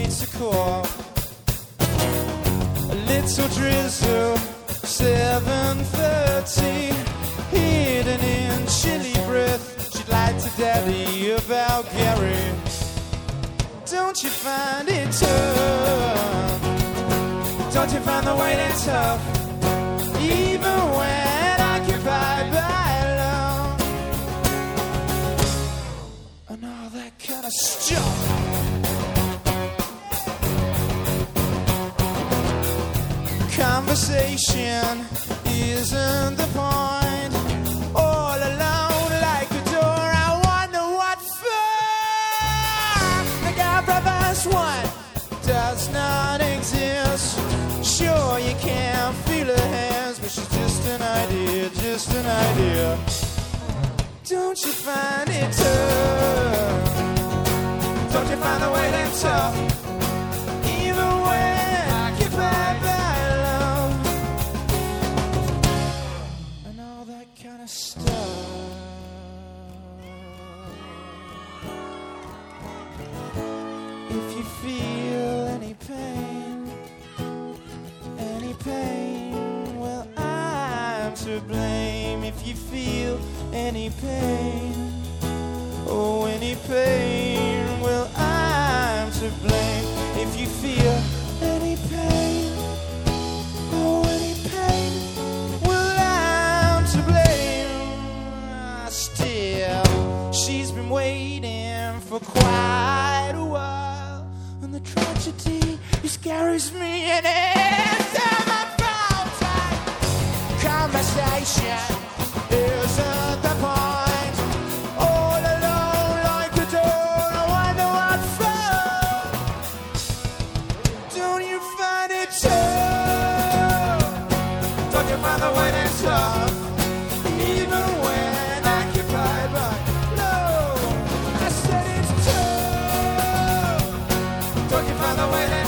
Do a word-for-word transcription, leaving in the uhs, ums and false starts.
it's a core. A little drizzle, seven thirty, hidden in chilly breath. She'd like to daddy about Gary. Don't you find it tough? Don't you find the waiting tough? Even when occupied by love and all that kind of stuff. Conversation isn't the point. All alone like a door, I wonder what for. The guy from verse one does not exist. Sure, you can't feel her hands, but she's just an idea, just an idea. Don't you find it tough? Don't you find the waiting tough? Even when occupied by love and all that kind of stuff. If you feel any pain, any pain, well, I'm to blame. If you feel any pain, oh, any pain, well, I'm to blame. If you feel any pain, oh, any pain, well, I'm to blame. Still, she's been waiting for quite a while, and the tragedy scares me, and it's my fault. Conversation isn't the point. All alone like a door, I wonder what for. Don't you find it tough? Don't you find the waiting tough? Even when occupied by love, I said it's tough. Don't you find the waiting